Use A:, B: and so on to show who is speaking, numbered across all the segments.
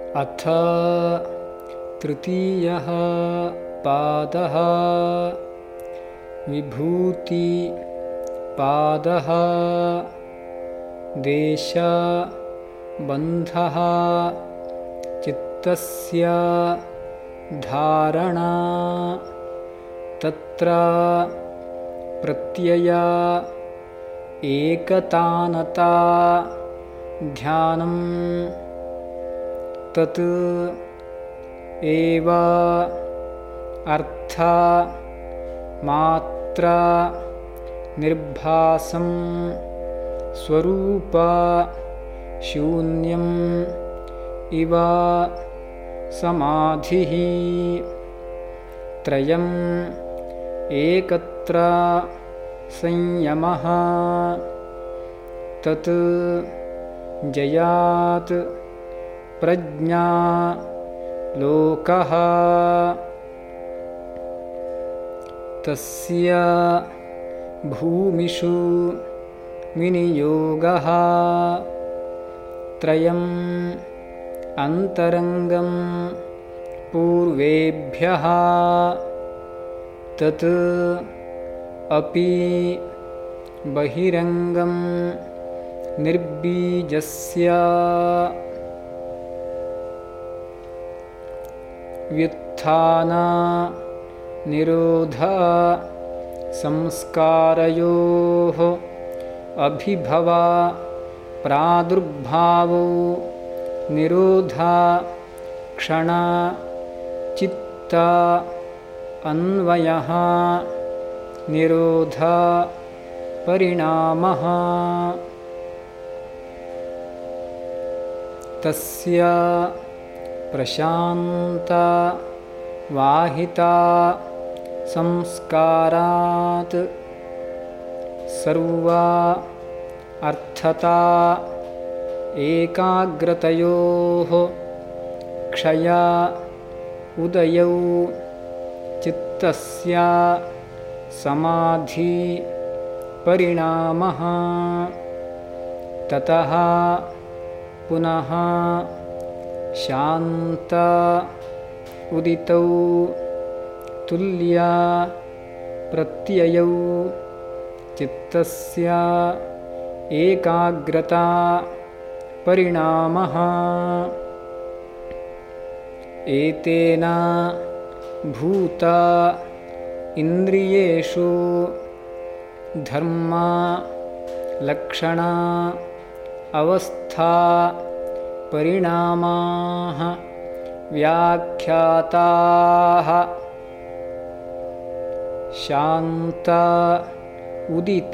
A: अथ तृतीयः पादः विभूतिपादः। देशबन्धः चित्तस्य धारणा तत्र प्रत्यय एकतानता ध्यानं तत् एव अर्थ मात्र निर्भासं स्वरूप शून्यम् इव समाधिः। त्रयम् एकत्र संयमः तत् जयात् प्रज्ञा लोकः। तस्य भूमिषु विनियोगः त्रयम् अन्तरङ्गं पूर्वेभ्यः तत् अपि बहिरङ्गं निर्बीजस्य। व्युत्थान निरोध संस्कारयोः अभिभव प्रादुर्भावो निरोध क्षण चित्त अन्वयः निरोध परिणामः। तस्य प्रशान्त वाहिता संस्कारात् सर्व अर्थता एकाग्रतयोः क्षय उदयौ चित्तस्य समाधि परिणामः। ततः पुनः शान्त उदितौ तुल्य प्रत्ययौ चित्तस्य एकाग्रता परिणामः। एतेन भूत इन्द्रियेषु धर्म लक्षण अवस्था परिणामाः व्याख्याताः। शान्त उदित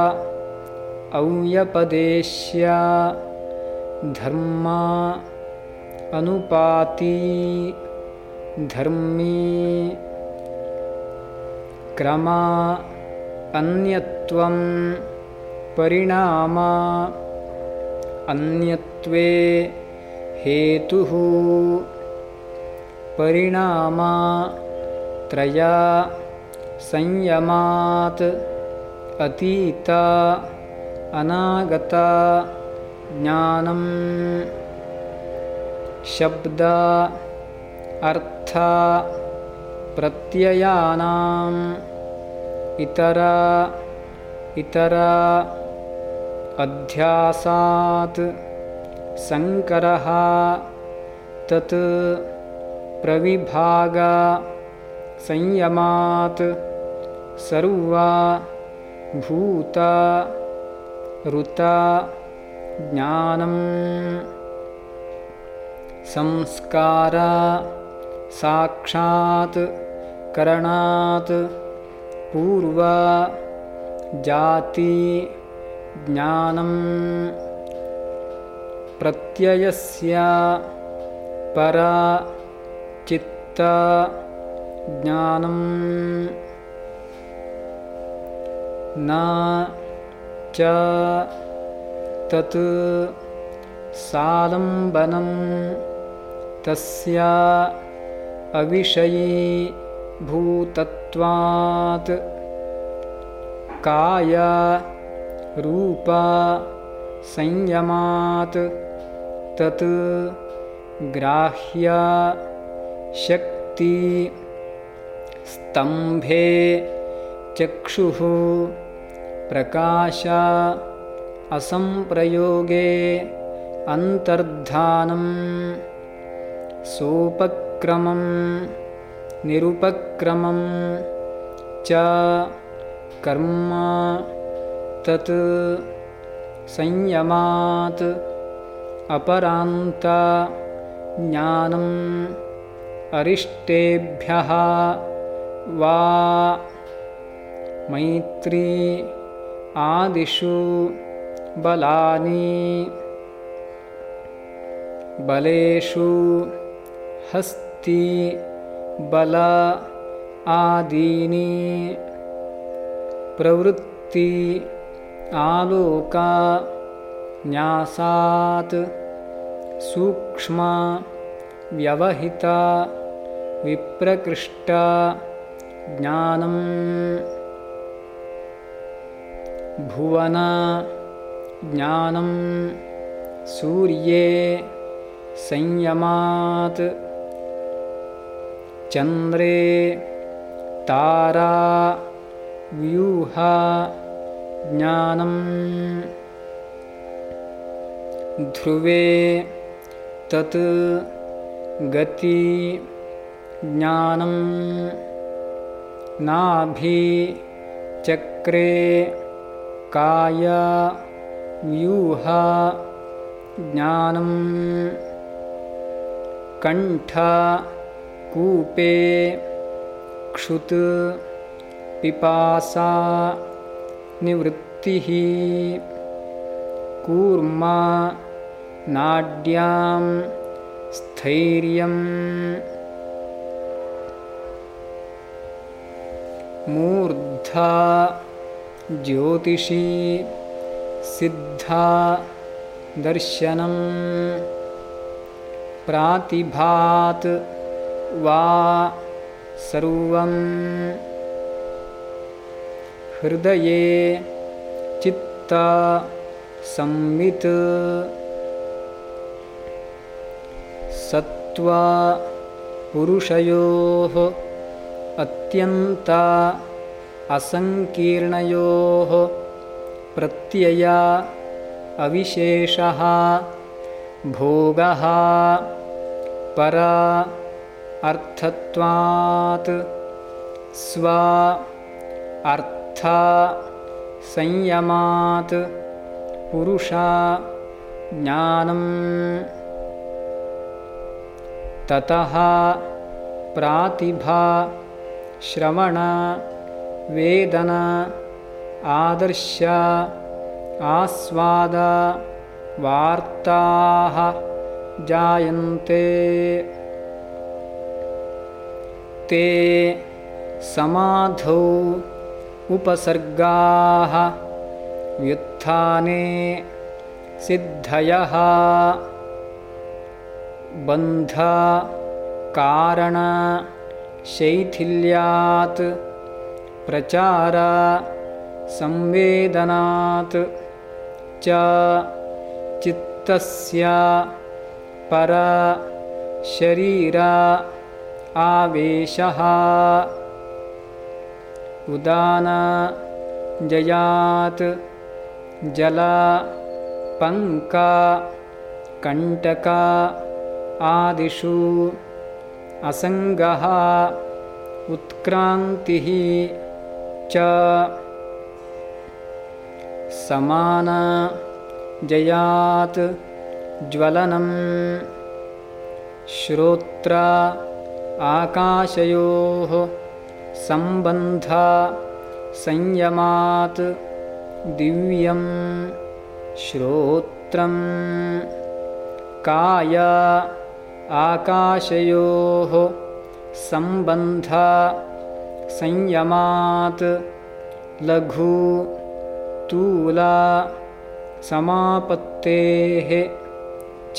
A: अव्यपदेश्य धर्म अनुपाती धर्मी क्रम अन्यत्वं परिणाम अन्यत्वे हेतुः परिणाम त्रय संयमात् अतीत अनागत ज्ञानं शब्द अर्थ प्रत्ययानाम् इतर अध्यासात् संकरः तत् प्रविभाग संयमात् सर्व भूत ऋत ज्ञानं संस्कार साक्षात् करणात् पूर्व जाति ज्ञानं प्रत्ययस्य पर चित्त ज्ञानं न च तत् सालम्बनं तस्य अविषयी भूतत्वात् काय रूप संयमात् तत् ग्राह्या शक्ति स्तंभे चक्षुः प्रकाशा असंप्रयोगे अंतर्धानम् सोपक्रमं निरुपक्रमं च कर्म तत् संयमात् अपरान्त ज्ञानम् अरिष्टेभ्यः वा मैत्री आदिषु बलानि बलेषु हस्ति बल आदीनि प्रवृत्ति आलोका न्यासात् सूक्ष्म व्यवहिता विप्रकृष्ट ज्ञानम् भुवन ज्ञानम् सूर्ये संयमात् चंद्रे तारा व्यूह ज्ञानम् ध्रुवे तत् गति ज्ञानम् नाभि चक्रे काय व्यूह ज्ञानम् कंठ कूपे क्षुत् पिपासा निवृत्तिः कूर्मा नाड्यां स्थैर्यम् मूर्धा ज्योतिषी सिद्धा दर्शनम् प्रातिभात वा सर्वम् हृदये चित्त संवित् सत्व पुरुषयोः अत्यन्त असंकीर्णयोः प्रत्यय अविशेषः भोगः पर अर्थत्वात् स्व अर्थ संयमात् पुरुषा ज्ञानम् ततः प्रातिभा श्रवण वेदन आदर्श आस्वाद वार्ताः जायन्ते ते समाधौ उपसर्गाः व्युत्थाने सिद्धयः बन्ध कारण शैथिल्यात् प्रचार संवेदनात् च चित्तस्य पर शरीर आवेशः उदान जयात् जल पंक कंटक आदिषु असंगः उत्क्रांतिः च समान जयात् ज्वलनम् श्रोत्र आकाशयोः संबंध संयमात् दिव्यं श्रोत्रम् काय आकाशयोः संबंध संयमात् लघु तूल समापत्तेः च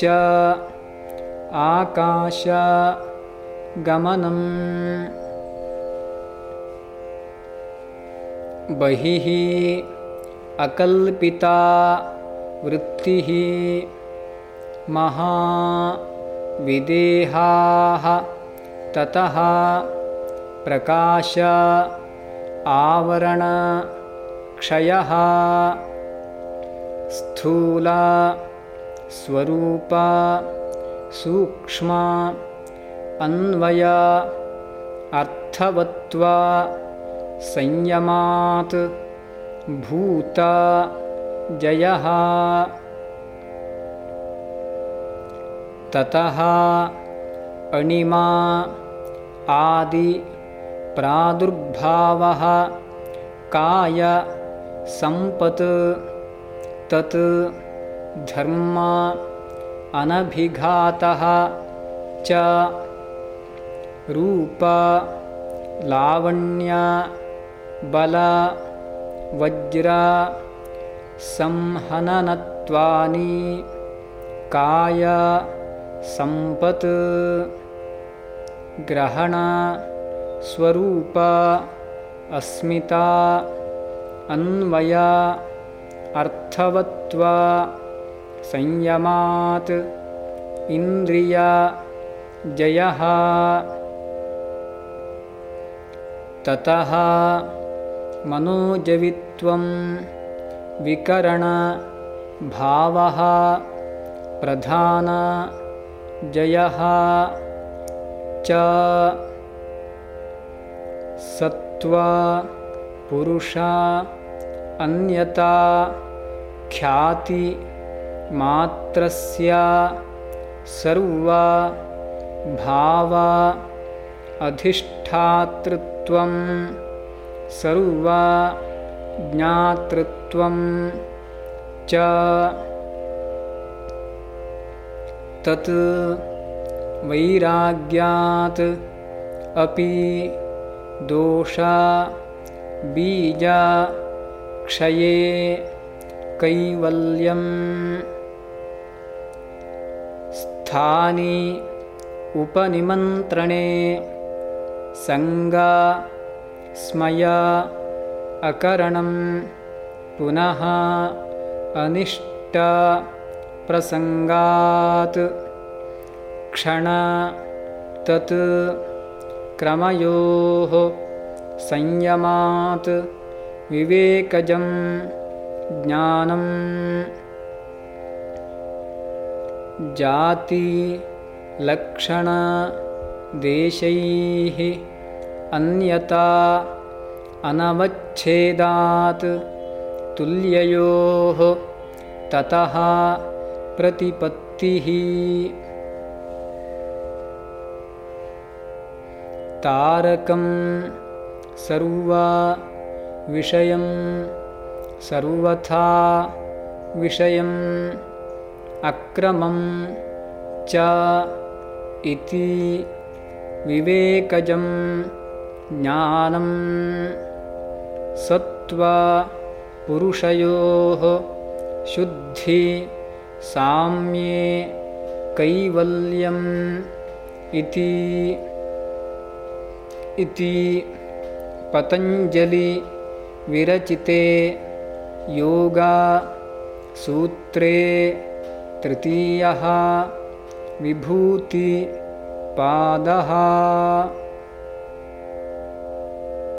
A: आकाश गमनम् बहिः अकल्पिता वृत्तिः महा विदेहाः ततः प्रकाश आवरण क्षयः स्थूल स्वरूप सूक्ष्म अन्वय अर्थवत्वा संयमात् भूत जयः ततः अणिमा आदि प्रादुर्भावः काय संपत् तत् धर्म अनभिघातः च रूप लावण्य बल वज्र संहननत्वानि काय संपत् ग्रहण स्वरूप अस्मिता अन्वय अर्थवत्वा संयमात् इंद्रिय जयः ततः मनोजवित्वं विकरण भावः प्रधान जयः च सत्वा पुरुष अन्यता ख्याति मात्रस्य सर्व भाव अधिष्ठातृत्वं सर्व ज्ञातृत्वं च तत् वैराग्यात् अपि दोष बीज क्षये कैवल्यं स्थानि उपनिमन्त्रणे संग स्मय अकरणं पुनः अनिष्ट प्रसंगात् क्षण तत् क्रमयोः संयमात् विवेकजं ज्ञानम् जाति लक्षण देशैः अन्यता अनवच्छेदात् तुल्ययोः ततः प्रतिपत्तिः तारकं सर्व विषयं सर्वथा विषयम् अक्रमं च इति विवेकजं ज्ञानं सत्व पुरुषयोः शुद्धि साम्ये कैवल्यम् इति पतंजलि विरचिते योगा सूत्रे तृतीयः विभूति पादः।